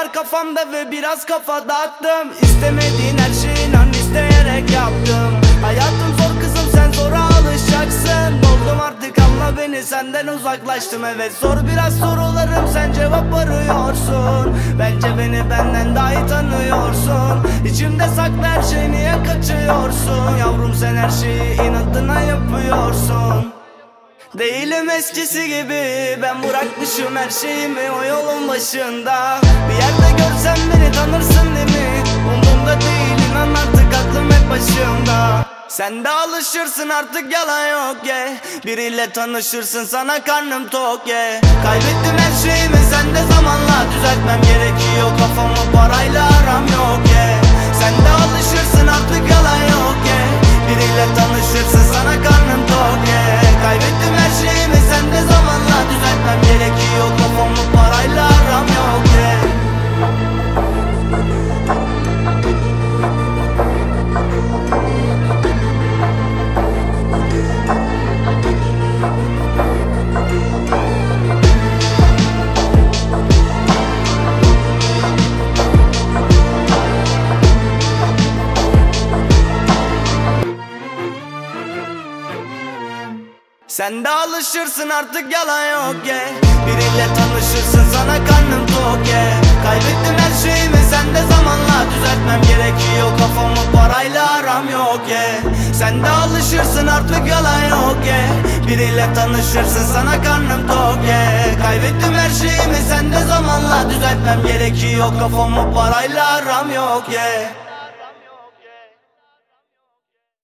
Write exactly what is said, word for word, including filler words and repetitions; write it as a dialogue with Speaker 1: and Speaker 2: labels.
Speaker 1: var kafamda ve biraz kafa dağıttım. İstemediğin her şeyi inan isteyerek yaptım. Hayatım zor kızım, sen zora alışacaksın. Doldum artık, anla beni, senden uzaklaştım. Evet zor biraz sorularım, sen cevap arıyorsun. Bence beni benden daha iyi tanıyorsun. İçimde saklı her şey, niye kaçıyorsun? Yavrum sen her şeyi inadına yapıyorsun. Değilim eskisi gibi, ben bırakmışım her şeyimi o yolun başında. Bir yerde görsen beni tanırsın değil mi? Umurumda değil, inan artık aklım hep başımda. Sen de alışırsın artık, yalan yok yeah. Biriyle tanışırsın, sana karnım tok yeah. Kaybettim her şeyimi, sen de zamanla düzeltmem gerekiyor. Kafamı parayla aram yok yeah. Sen de alışırsın artık, yalan yok yeah. Biriyle tanışırsın, sana karnım tok yeah. Kaybettim her şeyimi, sen de zamanla düzeltmem gerekiyor. Kafamı parayla aram yok yeah. Sen de alışırsın artık, yalan yok yeah. Biriyle tanışırsın, sana karnım tok yeah. Kaybettim her şeyimi, sen de zamanla düzeltmem gerekiyor. Kafamı parayla aram yok yeah. Sen de alışırsın artık, yalan yok yeah. Biriyle tanışırsın, sana karnım tok yeah. Kaybettim her şeyimi, sen de zamanla düzeltmem gerekiyor. Kafamı parayla aram yok yeah.